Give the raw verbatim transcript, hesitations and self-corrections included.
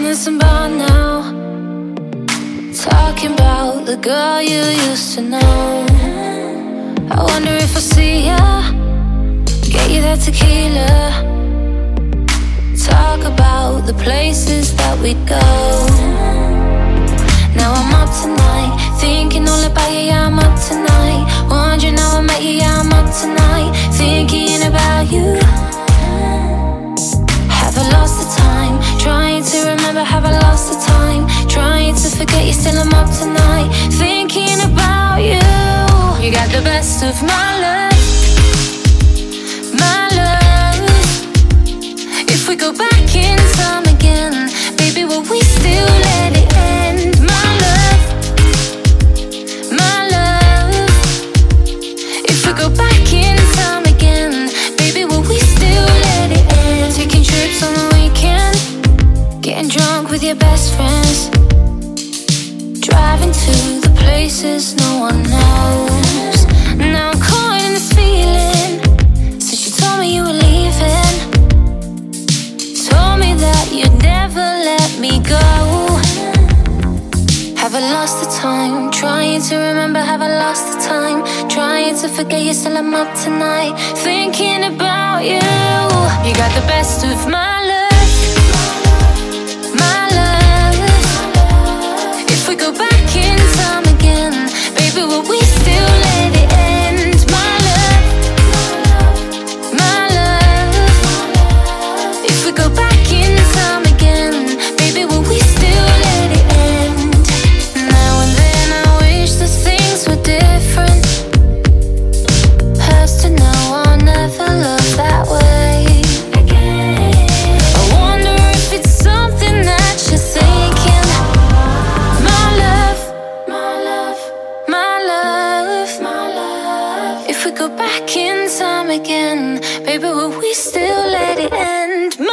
Reminiscing about now, talking about the girl you used to know. I wonder if I'll see ya, get you that tequila, talk about the places that we'd go. Now I'm up tonight, thinking all about you, yeah, I'm up tonight. Wondering how I met you, yeah, I'm up tonight, thinking about you. Have I lost the time? Trying to remember, have I lost the time? Trying to forget you, still I'm up tonight, thinking about you. You got the best of my love, my love. If we go back in time again, baby, will we still let it end? My love, my love. If we go back in time again, baby, will we still let it end? Taking trips on the weekend, getting drunk with your best friends, driving to the places no one knows. Now I'm caught in this feeling, since you told me you were leaving, told me that you'd never let me go. Have I lost the time? Trying to remember, have I lost the time? Trying to forget you, still I'm up tonight, thinking about you. You got the best of my love, my love. If we go back in time again, baby, will we still let it end? My love, my love. If we go back in time again, baby, will we still let it end? Now and then I wish that things were different. Hurts to know I'll never love that way again. I wonder if it's something that you're thinking. My love, my love, my love, my love. If we go back in time again, baby, will we still let it end?